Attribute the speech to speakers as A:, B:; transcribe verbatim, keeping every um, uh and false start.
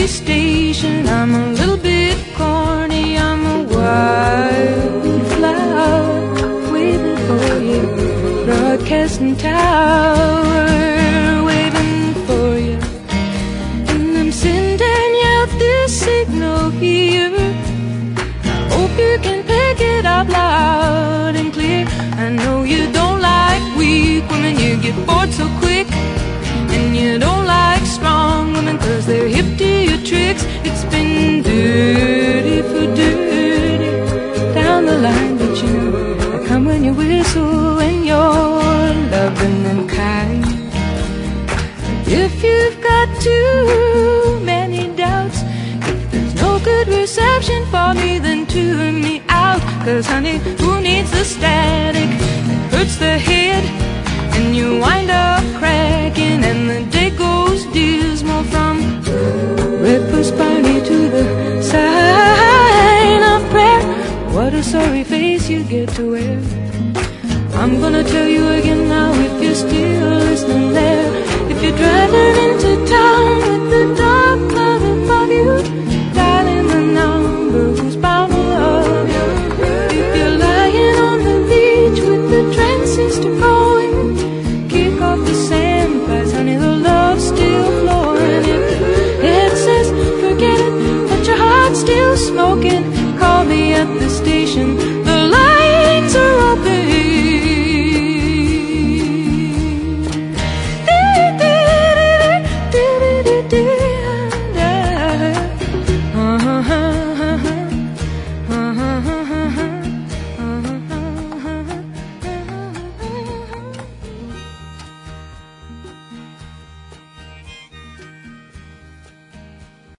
A: police station. I'm a little bit corny, I'm a wildflower waiting for you. Broadcasting tower waiting for you. And I'm sending out this signal here. I hope you can pick it up loud and clear. I know you don't like weak women, you get bored so quick. And you don't like strong women, cause they're hip to your tricks. It's been dirty for dirty down the line, but you know I come when you whistle and you're loving and kind. If you've got too many doubts, if there's no good reception for me, then tune me out. Cause honey, who needs the static? It hurts the head and you wind up cracking, and the day goes dismal from breakfast party to the sign of prayer. What a sorry face you get to wear. I'm gonna tell you again now, if you're still listening there. If you're driving into town with the dark cloud in front of you, dialing the number who's bound to love you. If you're lying on the beach with the transistor going, kick off the sandbags, honey, the love's still flowing. If the head says forget it, but your heart's still smoking, call me at the station.